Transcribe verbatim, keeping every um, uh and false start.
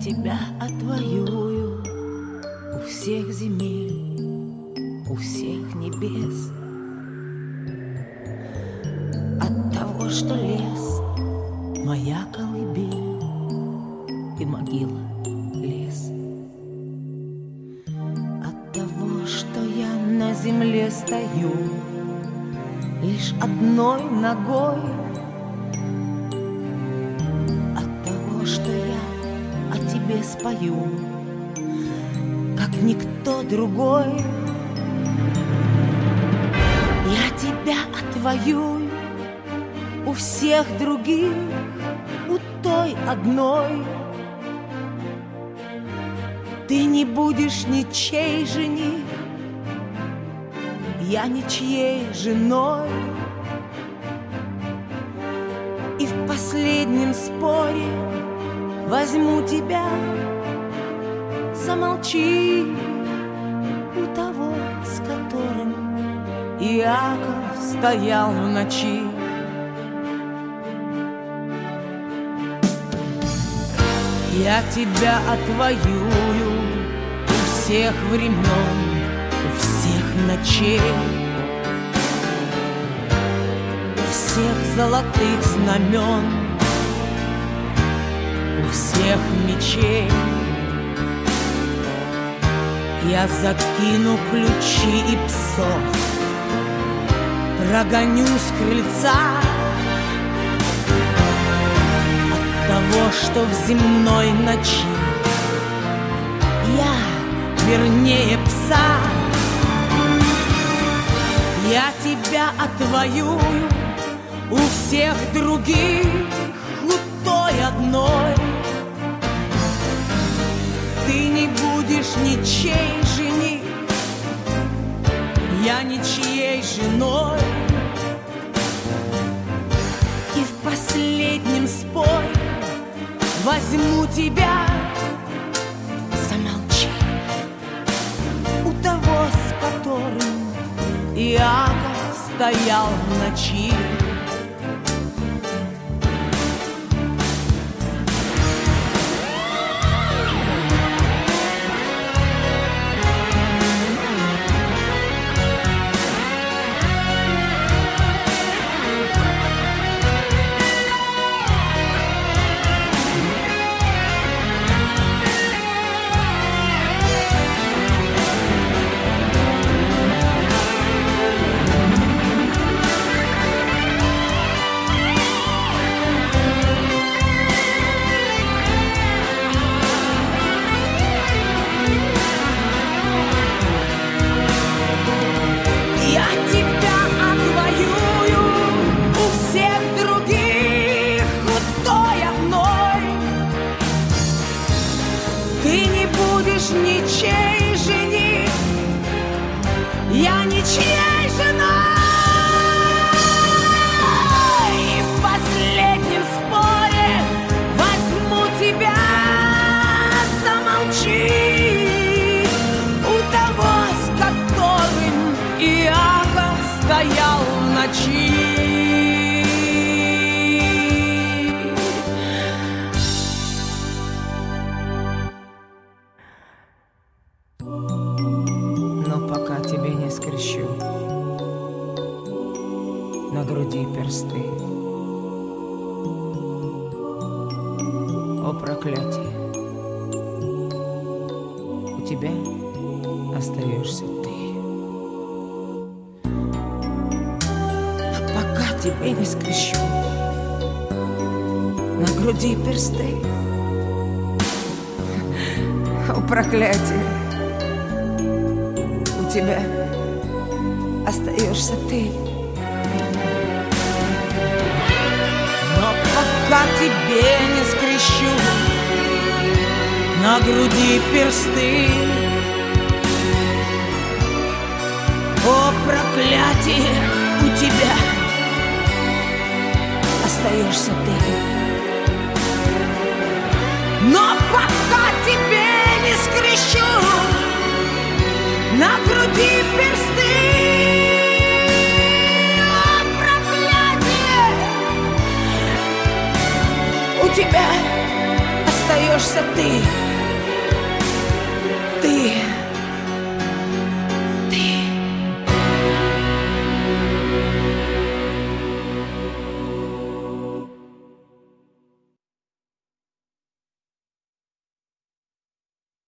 тебя отвоюю у всех земель, у всех небес. От того, что лес — моя колыбель и могила — лес. От того, что я на земле стою лишь одной ногой. От того, что я о тебе спою, как никто другой. Я тебя отвоюю у всех других, у той одной. Ты не будешь ничей жених, я ничьей женой. И в последнем споре возьму тебя. Замолчи у того, с которым Иаков стоял в ночи. Я тебя отвоюю у всех времен, у всех ночей, у всех золотых знамен, у всех мечей. Я закину ключи и псов, прогоню с крыльца от того, что в земной ночи я вернее пса. Я тебя отвоюю у всех других, у той одной. Ты не будешь ничей жених, я ничьей женой. И в последнем споре возьму тебя. Замолчи у того, с которым Иаков стоял в ночи. Ничей жених, я ничьей женой. И в последнем споре возьму тебя. Замолчи у того, с которым Иаков стоял в ночи. Скрещу на груди персты. О, проклятие! У тебя остаешься ты. А пока тебе не скрещу на груди персты. О, проклятие! У тебя остаешься ты. Но пока тебе не скрещу на груди персты, о, проклятие, у тебя остаешься ты. Но пока тебе не скрещу на груди персты, у тебя остаешься ты. Ты